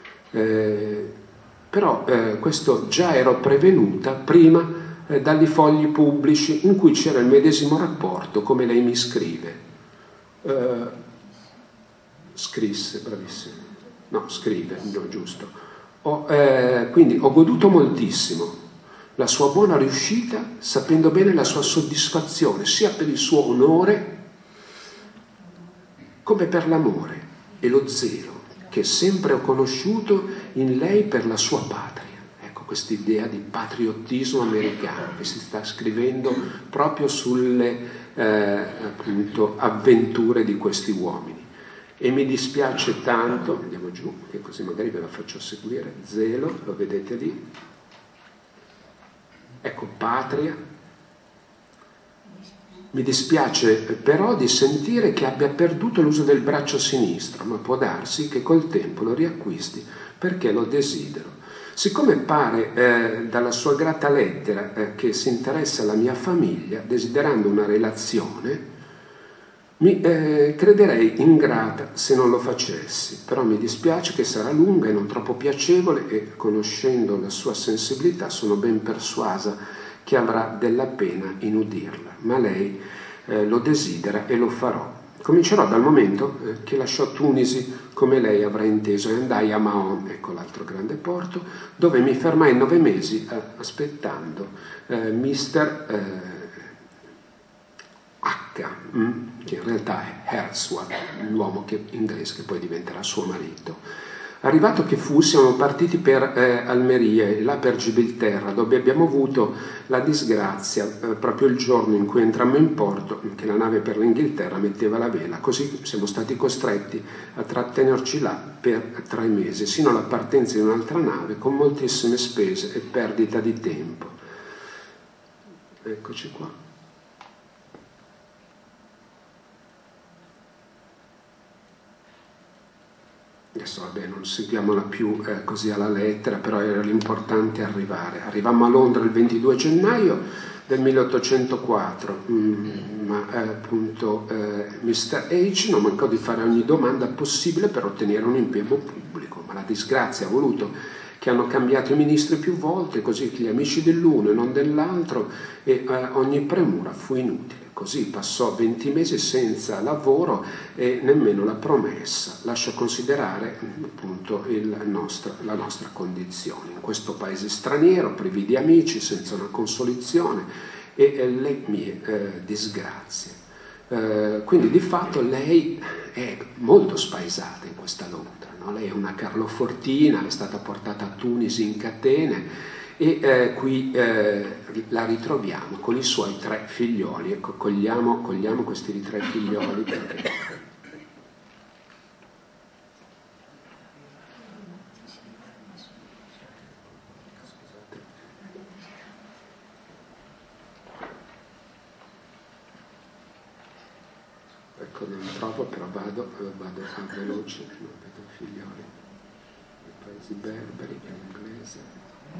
Eh, però eh, questo già ero prevenuta prima eh, dagli fogli pubblici in cui c'era il medesimo rapporto, come lei mi scrive. Eh, scrisse, bravissimo. No, scrive, no, giusto. Ho, eh, quindi ho goduto moltissimo la sua buona riuscita, sapendo bene la sua soddisfazione, sia per il suo onore come per l'amore e lo zelo che sempre ho conosciuto in lei per la sua patria. Ecco quest'idea di patriottismo americano che si sta scrivendo proprio sulle eh, appunto avventure di questi uomini. E mi dispiace tanto, andiamo giù, che così magari ve la faccio seguire, zelo, lo vedete lì, ecco patria. Mi dispiace però di sentire che abbia perduto l'uso del braccio sinistro, ma può darsi che col tempo lo riacquisti perché lo desidero. Siccome pare eh, dalla sua grata lettera eh, che si interessa alla mia famiglia, desiderando una relazione, mi eh, crederei ingrata se non lo facessi, però mi dispiace che sarà lunga e non troppo piacevole e, conoscendo la sua sensibilità, sono ben persuasa che avrà della pena in udirla, ma lei eh, lo desidera e lo farò. Comincerò dal momento eh, che lasciò Tunisi, come lei avrà inteso, e andai a Mahon, ecco l'altro grande porto, dove mi fermai nove mesi eh, aspettando eh, mister eh, H, mm, che in realtà è Herzog, l'uomo che, inglese che poi diventerà suo marito. Arrivato che fu, siamo partiti per eh, Almeria e là per Gibilterra, dove abbiamo avuto la disgrazia, eh, proprio il giorno in cui entrammo in porto, che la nave per l'Inghilterra metteva la vela. Così siamo stati costretti a trattenerci là per tre mesi, sino alla partenza di un'altra nave, con moltissime spese e perdita di tempo. Eccoci qua. adesso vabbè non seguiamola più eh, così alla lettera, però era l'importante arrivare. Arrivammo a Londra il ventidue gennaio del milleottocentoquattro, mm, ma eh, appunto eh, mister H non mancò di fare ogni domanda possibile per ottenere un impiego pubblico, ma la disgrazia ha voluto che hanno cambiato i ministri più volte, così che gli amici dell'uno e non dell'altro, e eh, ogni premura fu inutile. Così passò venti mesi senza lavoro e nemmeno la promessa. Lascia considerare appunto il nostro, la nostra condizione. In questo paese straniero, privi di amici, senza una consolazione e eh, le mie eh, disgrazie. Eh, quindi di fatto lei è molto spaesata in questa Londra, no? Lei è una Carlofortina, è stata portata a Tunisi in catene, e eh, qui eh, la ritroviamo con i suoi tre figlioli. Ecco, cogliamo, cogliamo questi tre figlioli perché... Ecco, non trovo, però vado, vado a veloce, non vedo figlioli. I paesi berberi, l'inglese...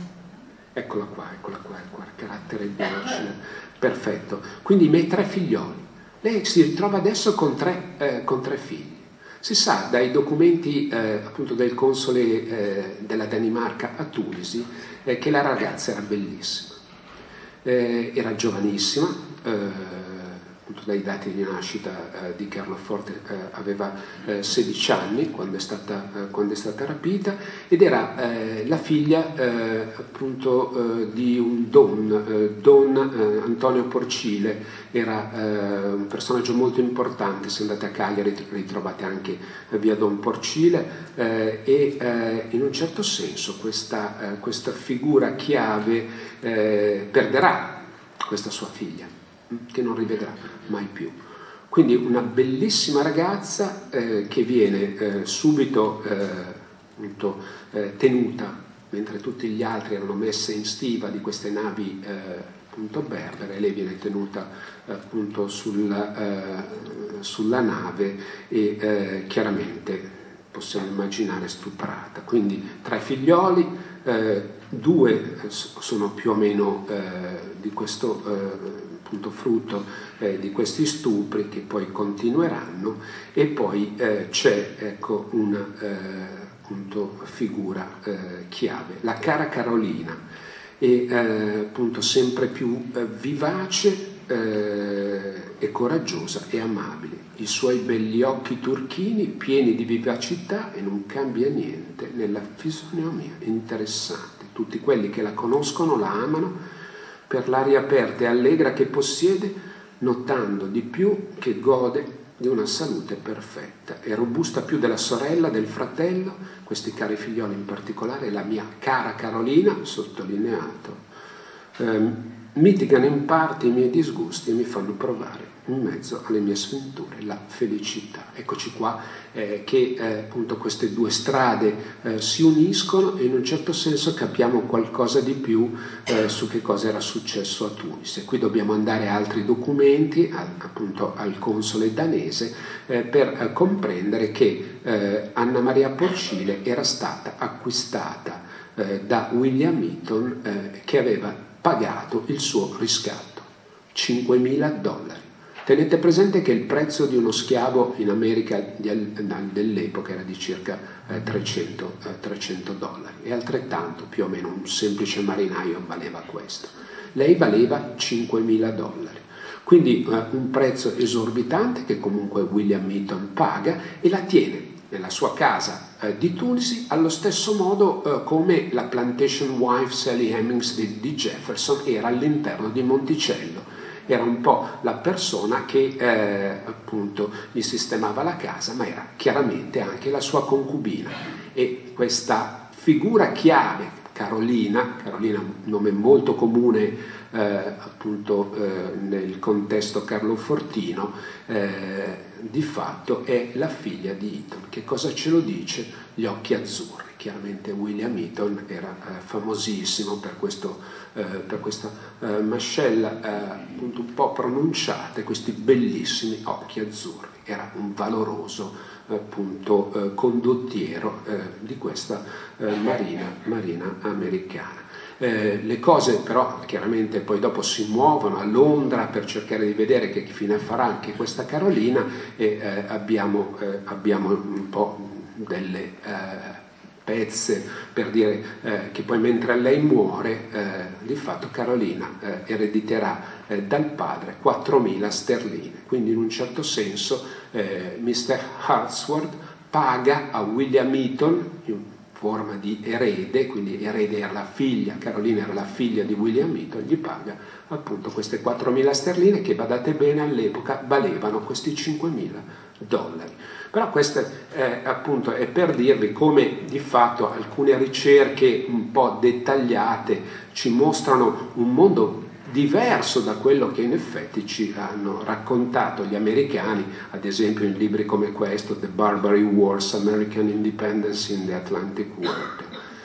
Eccola qua, eccola qua, ecco, il carattere veloce, perfetto. Quindi i miei tre figlioli. Lei si ritrova adesso con tre, eh, con tre figli. Si sa dai documenti eh, appunto del console eh, della Danimarca a Tunisi eh, che la ragazza era bellissima, eh, era giovanissima, eh, dai dati di nascita eh, di Carloforte eh, aveva eh, sedici anni quando è stata, eh, quando è stata rapita, ed era eh, la figlia eh, appunto eh, di un Don, eh, Don eh, Antonio Porcile. Era eh, un personaggio molto importante. Se andate a Cagliari ritrovate anche eh, via Don Porcile eh, e eh, in un certo senso questa, eh, questa figura chiave eh, perderà questa sua figlia, che non rivedrà mai più. Quindi una bellissima ragazza eh, che viene eh, subito eh, appunto, eh, tenuta, mentre tutti gli altri erano messe in stiva di queste navi eh, appunto berbere, lei viene tenuta eh, appunto sulla, eh, sulla nave e eh, chiaramente possiamo immaginare stuprata. Quindi tre figlioli, eh, due sono più o meno eh, di questo eh, appunto frutto eh, di questi stupri che poi continueranno, e poi eh, c'è ecco una eh, appunto figura eh, chiave, la cara Carolina, e eh, appunto sempre più eh, vivace eh, e coraggiosa e amabile. I suoi belli occhi turchini pieni di vivacità e non cambia niente nella fisionomia interessante. Tutti quelli che la conoscono la amano per l'aria aperta e allegra che possiede, notando di più che gode di una salute perfetta. È robusta più della sorella, del fratello, questi cari figlioli in particolare, la mia cara Carolina, sottolineato, eh, mitigano in parte i miei disgusti e mi fanno provare in mezzo alle mie sventure la felicità. Eccoci qua eh, che eh, appunto queste due strade eh, si uniscono, e in un certo senso capiamo qualcosa di più eh, su che cosa era successo a Tunisi. E qui dobbiamo andare a altri documenti, a, appunto al console danese, eh, per eh, comprendere che eh, Anna Maria Porcile era stata acquistata eh, da William Eaton eh, che aveva pagato il suo riscatto, cinquemila dollari. Tenete presente che il prezzo di uno schiavo in America dell'epoca era di circa eh, trecento, eh, trecento dollari, e altrettanto più o meno un semplice marinaio valeva questo. Lei valeva cinquemila dollari, quindi eh, un prezzo esorbitante che comunque William Eaton paga e la tiene nella sua casa eh, di Tunisi, allo stesso modo eh, come la plantation wife Sally Hemings di, di Jefferson era all'interno di Monticello. Era un po' la persona che eh, appunto gli sistemava la casa, ma era chiaramente anche la sua concubina. E questa figura chiave, Carolina, Carolina è un nome molto comune eh, appunto eh, nel contesto carlofortino, eh, di fatto è la figlia di Eaton. Che cosa ce lo dice? Gli occhi azzurri. Chiaramente William Eaton era eh, famosissimo per, questo, eh, per questa eh, mascella eh, appunto un po' pronunciata, questi bellissimi occhi azzurri. Era un valoroso appunto eh, condottiero eh, di questa eh, marina, marina americana. Eh, le cose però chiaramente poi dopo si muovono a Londra per cercare di vedere che fine farà anche questa Carolina, e eh, abbiamo, eh, abbiamo un po' delle eh, pezze per dire eh, che poi mentre lei muore eh, di fatto Carolina eh, erediterà eh, dal padre quattromila sterline, quindi in un certo senso eh, mister Hartsworth paga a William Eaton in forma di erede, quindi erede era la figlia, Carolina era la figlia di William Eaton, gli paga appunto queste quattromila sterline che, badate bene, all'epoca valevano questi cinquemila dollari. Però questo eh, appunto è per dirvi come di fatto alcune ricerche un po' dettagliate ci mostrano un mondo diverso da quello che in effetti ci hanno raccontato gli americani, ad esempio in libri come questo, The Barbary Wars, American Independence in the Atlantic World.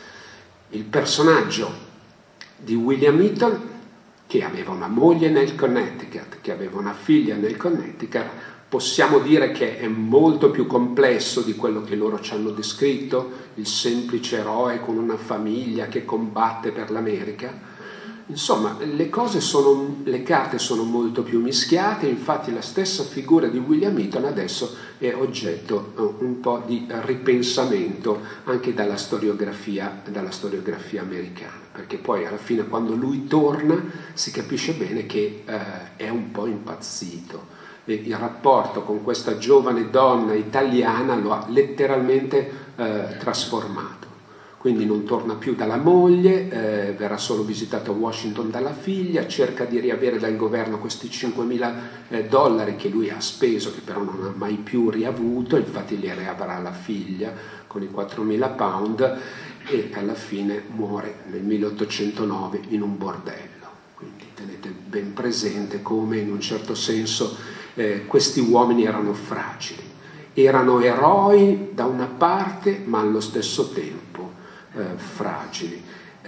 Il personaggio di William Eaton, che aveva una moglie nel Connecticut, che aveva una figlia nel Connecticut, possiamo dire che è molto più complesso di quello che loro ci hanno descritto, il semplice eroe con una famiglia che combatte per l'America. Insomma, le cose sono, le carte sono molto più mischiate, infatti la stessa figura di William Eaton adesso è oggetto un po' di ripensamento anche dalla storiografia, dalla storiografia americana, perché poi alla fine quando lui torna si capisce bene che eh, è un po' impazzito. E il rapporto con questa giovane donna italiana lo ha letteralmente eh, trasformato. Quindi non torna più dalla moglie, eh, verrà solo visitato a Washington dalla figlia, cerca di riavere dal governo questi cinquemila eh, dollari che lui ha speso, che però non ha mai più riavuto, infatti li riavrà la figlia con i quattromila pound, e alla fine muore nel milleottocentonove in un bordello. Quindi tenete ben presente come in un certo senso eh, questi uomini erano fragili, erano eroi da una parte ma allo stesso tempo Eh, fragili.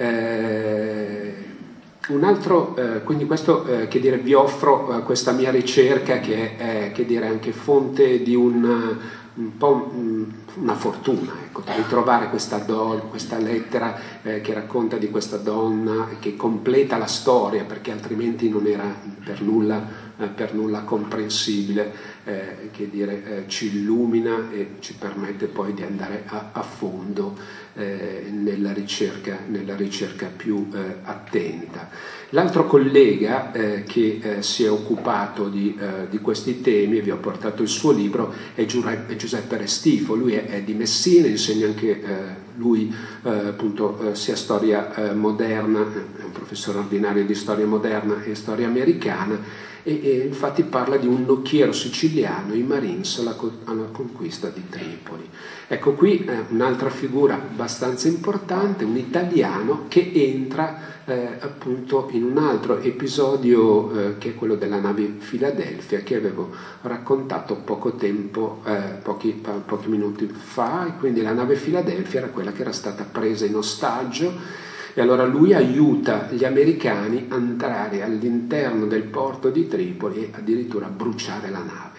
Eh, un altro, eh, quindi questo eh, che dire, vi offro eh, questa mia ricerca che è eh, che dire, anche fonte di un, un po' un, una fortuna, ecco, ritrovare questa, do, questa lettera eh, che racconta di questa donna, che completa la storia, perché altrimenti non era per nulla per nulla comprensibile, eh, che dire, eh, ci illumina e ci permette poi di andare a, a fondo eh, nella ricerca, nella ricerca più eh, attenta. L'altro collega eh, che eh, si è occupato di, eh, di questi temi, vi ho portato il suo libro, è Giuseppe Restifo. Lui è, è di Messina, insegna anche eh, lui eh, appunto eh, sia storia eh, moderna, è un professore ordinario di storia moderna e storia americana, e, e infatti parla di un nocchiero siciliano, i Marines, alla, alla conquista di Tripoli. Ecco qui eh, un'altra figura abbastanza importante, un italiano che entra eh, appunto in un altro episodio eh, che è quello della nave Philadelphia, che avevo raccontato poco tempo, eh, pochi, pochi minuti fa, e quindi la nave Philadelphia era quella che era stata presa in ostaggio. E allora lui aiuta gli americani a entrare all'interno del porto di Tripoli e addirittura a bruciare la nave.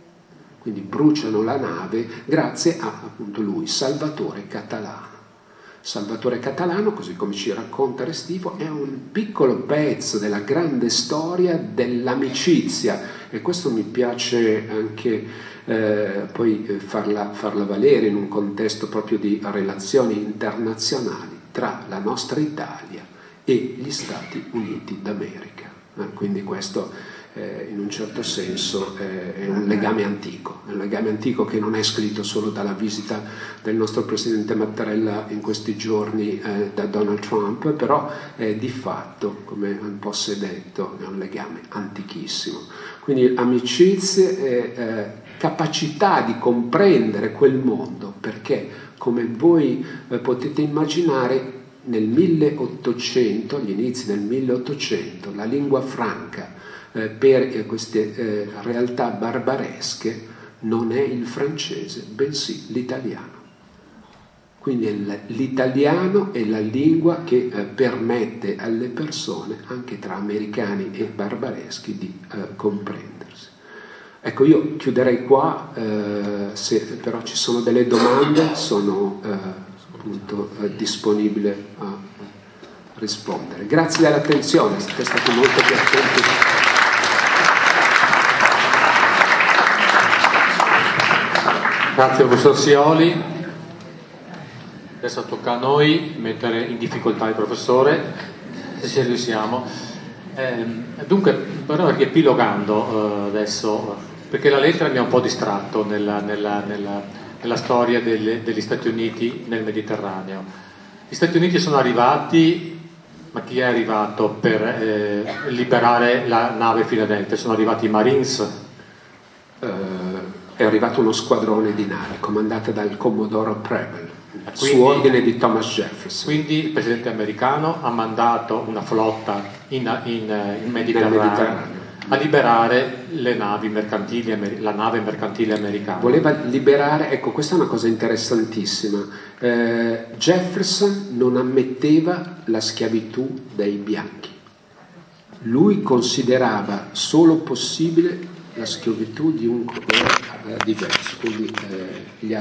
Quindi bruciano la nave grazie a, appunto, lui, Salvatore Catalano. Salvatore Catalano, così come ci racconta Restifo, è un piccolo pezzo della grande storia dell'amicizia, e questo mi piace anche eh, poi farla, farla valere in un contesto proprio di relazioni internazionali tra la nostra Italia e gli Stati Uniti d'America. Eh, quindi questo eh, in un certo senso eh, è un legame antico, è un legame antico che non è scritto solo dalla visita del nostro Presidente Mattarella in questi giorni eh, da Donald Trump, però è di fatto, come un po' si è detto, è un legame antichissimo. Quindi amicizie e eh, capacità di comprendere quel mondo, perché come voi eh, potete immaginare, nel milleottocento, agli inizi del milleottocento, la lingua franca eh, per eh, queste eh, realtà barbaresche non è il francese, bensì l'italiano. Quindi l'italiano è la lingua che eh, permette alle persone, anche tra americani e barbareschi, di eh, comprendersi. Ecco, io chiuderei qua, eh, se però ci sono delle domande sono eh, appunto eh, disponibile a rispondere. Grazie dell'attenzione, siete stati molto piacenti. Grazie professor Sioli. Adesso tocca a noi mettere in difficoltà il professore, se riusciamo. Eh, dunque, però riepilogando eh, adesso, perché la lettera mi ha un po' distratto nella, nella, nella, nella storia delle, degli Stati Uniti nel Mediterraneo. Gli Stati Uniti sono arrivati, ma chi è arrivato per eh, liberare la nave Philadelphia? Sono arrivati i Marines? Uh, è arrivato uno squadrone di navi comandate dal Commodore Preble, quindi, su ordine di Thomas Jefferson. Quindi il presidente americano ha mandato una flotta in, in, in Mediterraneo, Mediterraneo a liberare le navi mercantili, la nave mercantile americana. Voleva liberare, ecco, questa è una cosa interessantissima. Eh, Jefferson non ammetteva la schiavitù dei bianchi. Lui considerava solo possibile la schiavitù di un colore diverso, quindi eh, gli